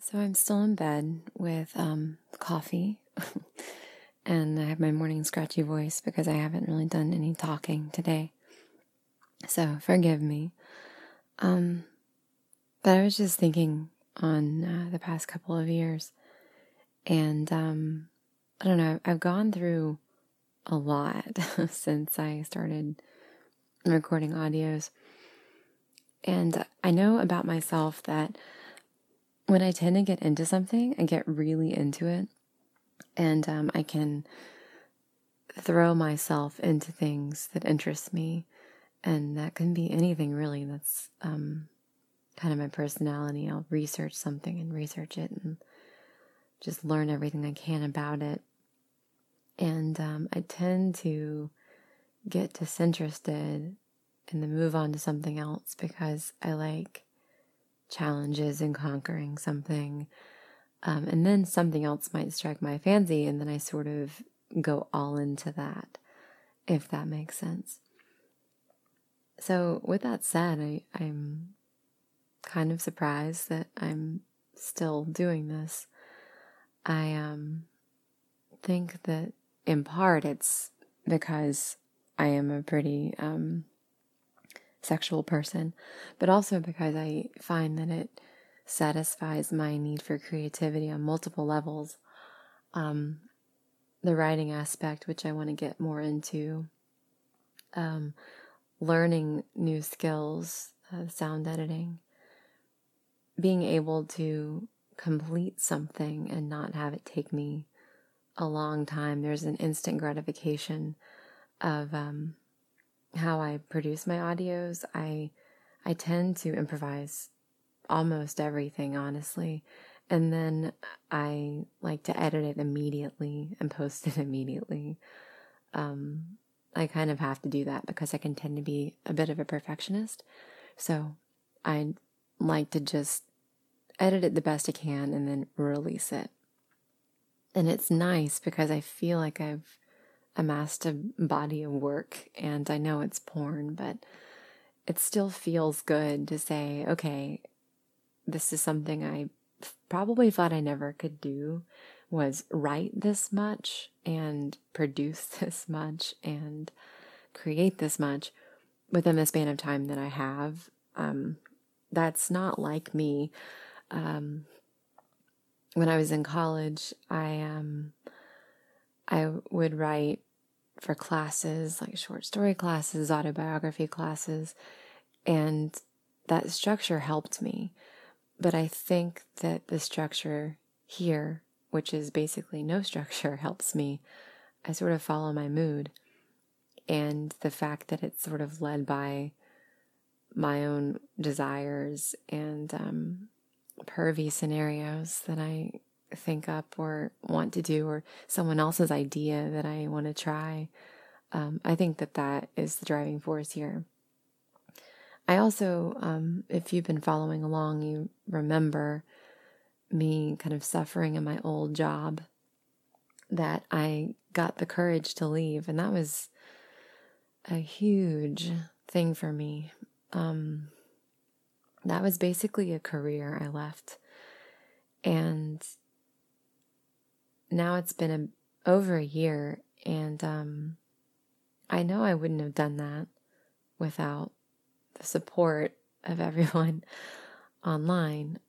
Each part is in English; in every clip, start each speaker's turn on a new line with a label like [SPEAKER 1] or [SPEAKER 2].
[SPEAKER 1] So I'm still in bed with coffee, and I have my morning scratchy voice because I haven't really done any talking today. So forgive me. But I was just thinking on the past couple of years, and I don't know, I've gone through a lot since I started recording audios. And I know about myself that when I tend to get into something, I get really into it. And I can throw myself into things that interest me. And that can be anything, really. That's kind of my personality. I'll research something and research it and just learn everything I can about it. And I tend to get disinterested and then move on to something else because I like challenges and conquering something. And then something else might strike my fancy, and then I sort of go all into that, if that makes sense. So with that said, I'm kind of surprised that I'm still doing this. I think that in part it's because I am a pretty sexual person, but also because I find that it satisfies my need for creativity on multiple levels. The writing aspect, which I want to get more into, learning new skills, sound editing, being able to complete something and not have it take me a long time. There's an instant gratification of how I produce my audios. I tend to improvise almost everything, honestly. And then I like to edit it immediately and post it immediately. I kind of have to do that because I can tend to be a bit of a perfectionist. So I like to just edit it the best I can and then release it. And it's nice because I feel like I've amassed a body of work, and I know it's porn, but it still feels good to say, okay, this is something I probably thought I never could do, was write this much and produce this much and create this much within the span of time that I have. That's not like me. When I was in college, I would write for classes, like short story classes, autobiography classes, and that structure helped me. But I think that the structure here, which is basically no structure, helps me. I sort of follow my mood. And the fact that it's sort of led by my own desires and pervy scenarios that I think up or want to do, or someone else's idea that I want to try, I think that is the driving force here. I also, if you've been following along, you remember me kind of suffering in my old job that I got the courage to leave. And that was a huge thing for me. That was basically a career I left. And now it's been over a year, and I know I wouldn't have done that without the support of everyone online,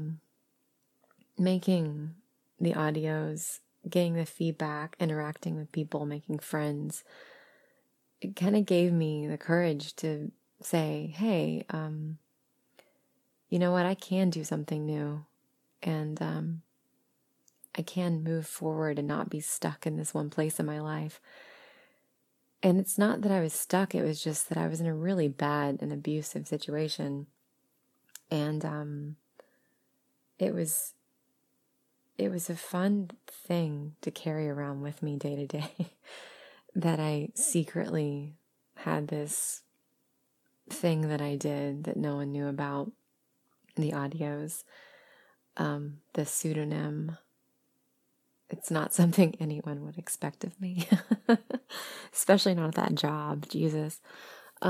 [SPEAKER 1] making the audios, getting the feedback, interacting with people, making friends. It kind of gave me the courage to say, hey, you know what, I can do something new, and I can move forward and not be stuck in this one place in my life. And it's not that I was stuck, it was just that I was in a really bad and abusive situation. And it was a fun thing to carry around with me day to day, that I secretly had this thing that I did that no one knew about, the audios, the pseudonym. It's not something anyone would expect of me, especially not at that job. Jesus.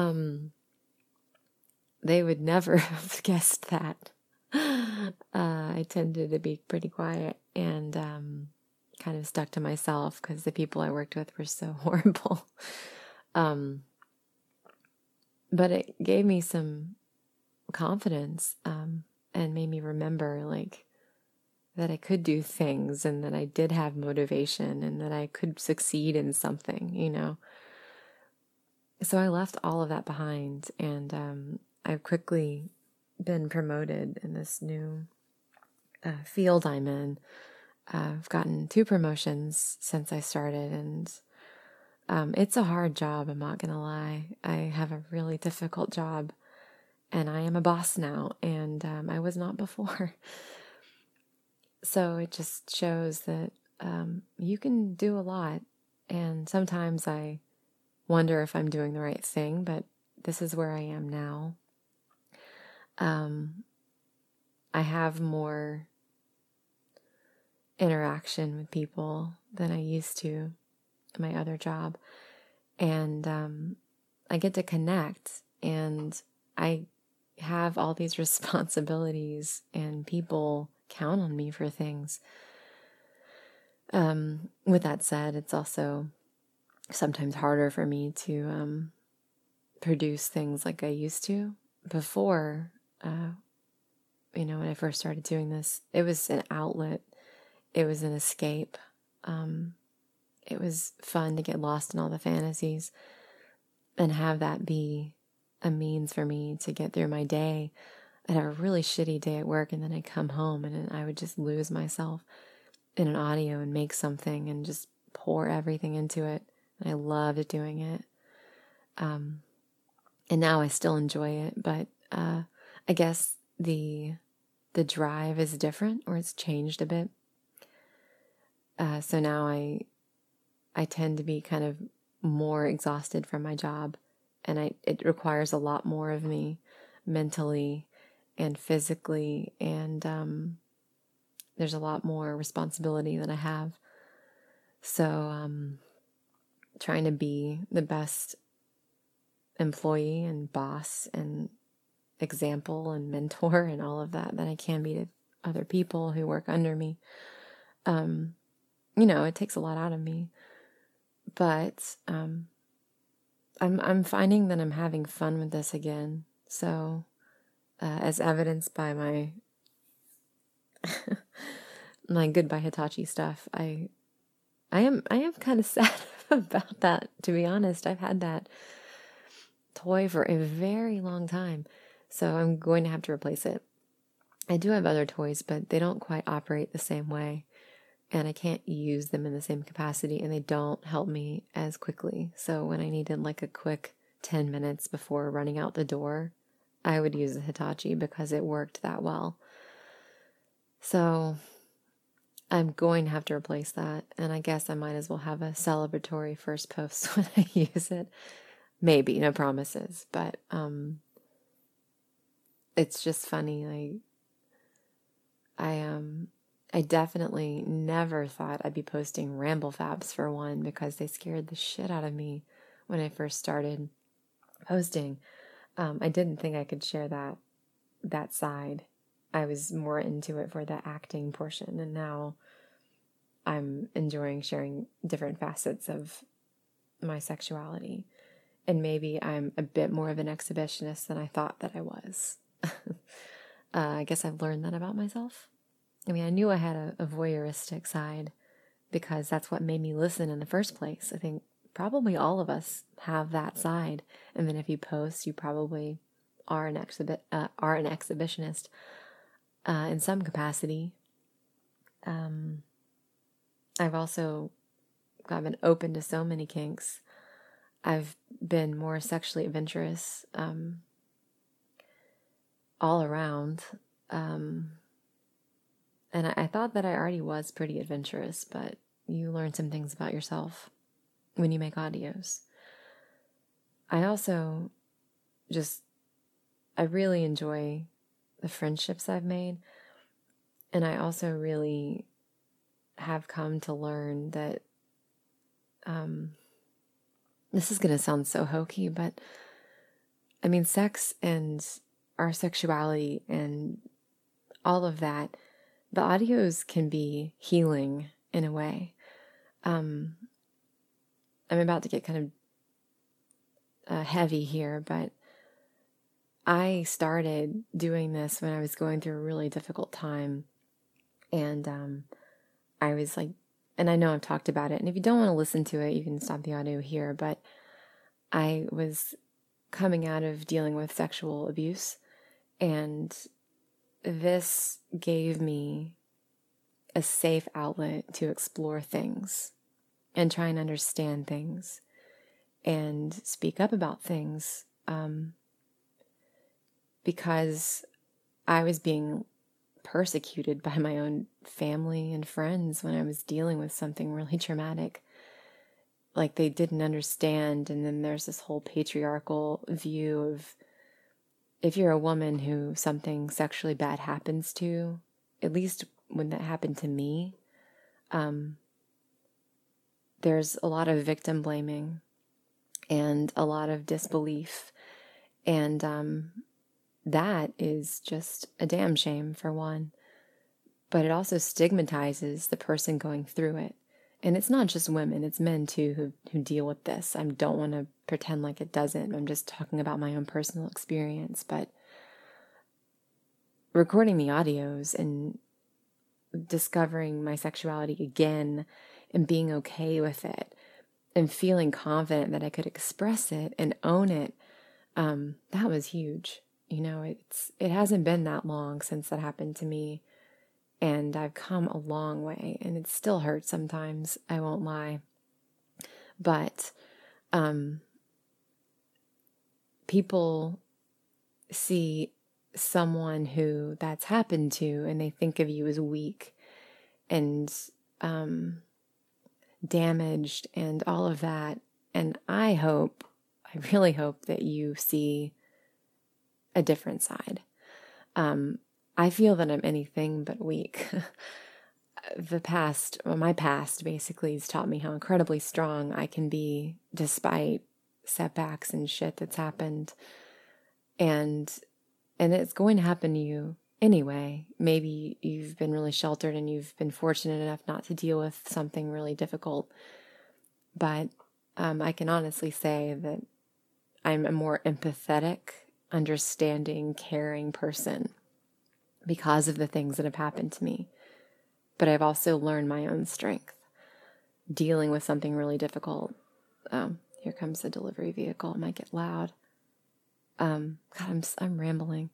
[SPEAKER 1] They would never have guessed that. I tended to be pretty quiet and kind of stuck to myself because the people I worked with were so horrible. But it gave me some confidence and made me remember like that I could do things and that I did have motivation and that I could succeed in something, you know. So I left all of that behind, and I've quickly been promoted in this new field I'm in. I've gotten 2 promotions since I started, and it's a hard job, I'm not gonna lie. I have a really difficult job, and I am a boss now, and I was not before. So it just shows that you can do a lot, and sometimes I wonder if I'm doing the right thing, but this is where I am now. I have more interaction with people than I used to in my other job, and I get to connect, and I have all these responsibilities, and people count on me for things. With that said, it's also sometimes harder for me to produce things like I used to before. When I first started doing this, it was an outlet. It was an escape. It was fun to get lost in all the fantasies and have that be a means for me to get through my day. I'd have a really shitty day at work, and then I'd come home and I would just lose myself in an audio and make something and just pour everything into it. And I loved doing it. And now I still enjoy it, but I guess the drive is different, or it's changed a bit. So now I tend to be kind of more exhausted from my job, and it requires a lot more of me mentally and physically, and there's a lot more responsibility that I have. So trying to be the best employee and boss and example and mentor and all of that I can be to other people who work under me. It takes a lot out of me, but I'm finding that I'm having fun with this again. So as evidenced by my my Goodbye Hitachi stuff, I am kind of sad about that, to be honest. I've had that toy for a very long time, so I'm going to have to replace it. I do have other toys, but they don't quite operate the same way, and I can't use them in the same capacity, and they don't help me as quickly. So when I needed like a quick 10 minutes before running out the door, I would use the Hitachi because it worked that well. So I'm going to have to replace that, and I guess I might as well have a celebratory first post when I use it. Maybe, no promises, but it's just funny. I definitely never thought I'd be posting RambleFabs, for one, because they scared the shit out of me when I first started posting. I didn't think I could share that side. I was more into it for the acting portion, and now I'm enjoying sharing different facets of my sexuality. And maybe I'm a bit more of an exhibitionist than I thought that I was. I guess I've learned that about myself. I mean, I knew I had a voyeuristic side because that's what made me listen in the first place. I think probably all of us have that side. And then if you post, you probably are an exhibitionist in some capacity. I've been open to so many kinks. I've been more sexually adventurous all around. And I thought that I already was pretty adventurous, but you learn some things about yourself when you make audios. I also I really enjoy the friendships I've made. And I also really have come to learn that this is going to sound so hokey, but I mean, sex and our sexuality and all of that the audios can be healing in a way. I'm about to get kind of heavy here, but I started doing this when I was going through a really difficult time. And I was like, and I know I've talked about it, and if you don't want to listen to it, you can stop the audio here, but I was coming out of dealing with sexual abuse, and this gave me a safe outlet to explore things and try and understand things and speak up about things, because I was being persecuted by my own family and friends when I was dealing with something really traumatic. Like, they didn't understand, and then there's this whole patriarchal view of, if you're a woman who something sexually bad happens to, at least when that happened to me, there's a lot of victim blaming and a lot of disbelief, and that is just a damn shame, for one. But it also stigmatizes the person going through it. And it's not just women, it's men too who deal with this. I don't want to pretend like it doesn't. I'm just talking about my own personal experience. But recording the audios and discovering my sexuality again and being okay with it and feeling confident that I could express it and own it, that was huge. You know, it hasn't been that long since that happened to me, and I've come a long way, and it still hurts sometimes, I won't lie. But people see someone who that's happened to, and they think of you as weak and damaged and all of that. And I really hope that you see a different side. I feel that I'm anything but weak. My past basically has taught me how incredibly strong I can be despite setbacks and shit that's happened. And it's going to happen to you anyway. Maybe you've been really sheltered and you've been fortunate enough not to deal with something really difficult. But I can honestly say that I'm a more empathetic, understanding, caring person because of the things that have happened to me. But I've also learned my own strength dealing with something really difficult. Here comes the delivery vehicle. It might get loud. God, I'm rambling.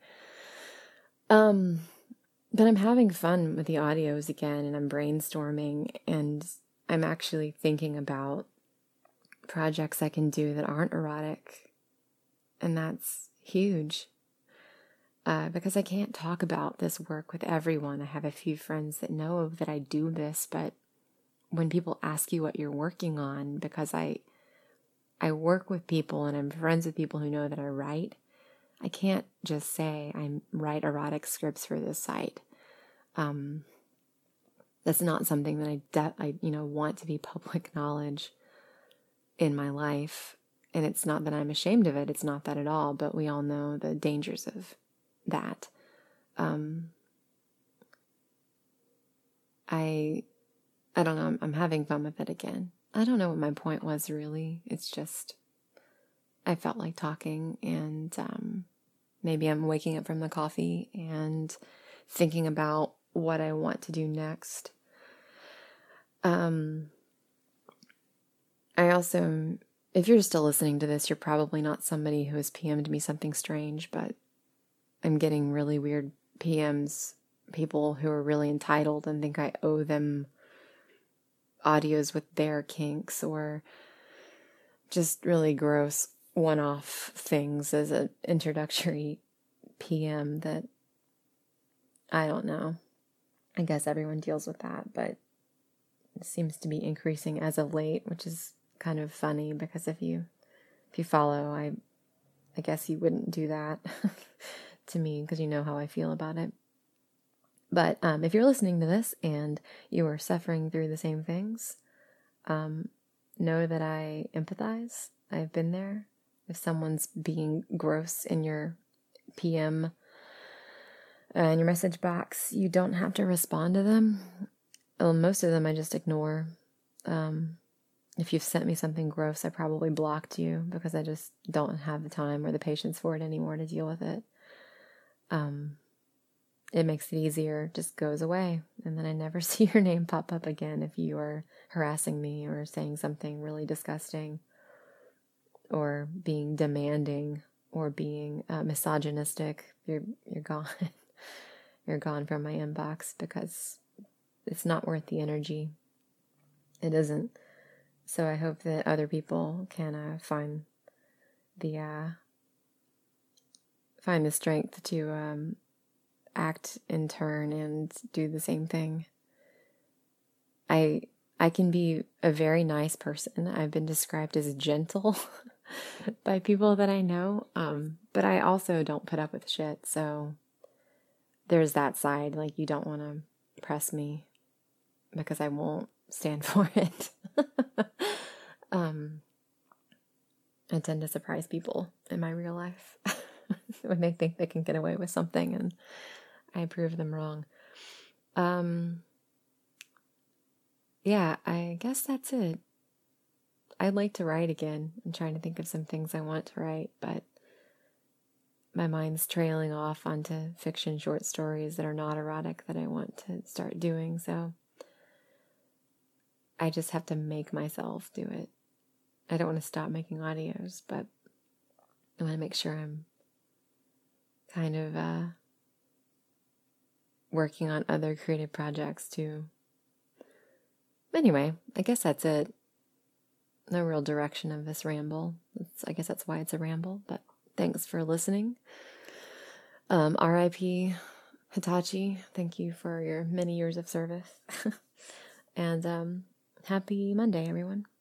[SPEAKER 1] But I'm having fun with the audios again, and I'm brainstorming, and I'm actually thinking about projects I can do that aren't erotic, and that's huge. Because I can't talk about this work with everyone. I have a few friends that know that I do this, but when people ask you what you're working on, because I work with people and I'm friends with people who know that I write, I can't just say I write erotic scripts for this site. That's not something that I want to be public knowledge in my life. And it's not that I'm ashamed of it. It's not that at all. But we all know the dangers of that. I don't know. I'm having fun with it again. I don't know what my point was really. It's just I felt like talking, and maybe I'm waking up from the coffee and thinking about what I want to do next. I also, if you're still listening to this, you're probably not somebody who has PM'd me something strange, but I'm getting really weird PMs, people who are really entitled and think I owe them audios with their kinks, or just really gross one-off things as an introductory PM that, I don't know. I guess everyone deals with that, but it seems to be increasing as of late, which is kind of funny because if you follow, I guess you wouldn't do that to me because you know how I feel about it. But if you're listening to this and you are suffering through the same things, know that I empathize. I've been there. If someone's being gross in your PM, in your message box. You don't have to respond to them. Well, most of them I just ignore. If you've sent me something gross, I probably blocked you because I just don't have the time or the patience for it anymore to deal with it. It makes it easier, just goes away. And then I never see your name pop up again if you are harassing me or saying something really disgusting or being demanding or being misogynistic. You're gone. You're gone from my inbox because it's not worth the energy. It isn't. So I hope that other people can find the strength to act in turn and do the same thing. I can be a very nice person. I've been described as gentle by people that I know, but I also don't put up with shit. So there's that side. Like, you don't want to press me because I won't stand for it. I tend to surprise people in my real life when they think they can get away with something and I prove them wrong. Yeah, I guess that's it. I'd like to write again. I'm trying to think of some things I want to write, but my mind's trailing off onto fiction short stories that are not erotic that I want to start doing, so I just have to make myself do it. I don't want to stop making audios, but I want to make sure I'm kind of working on other creative projects too. Anyway, I guess that's it. No real direction of this ramble. I guess that's why it's a ramble, but thanks for listening. R.I.P. Hitachi, thank you for your many years of service. And happy Monday, everyone.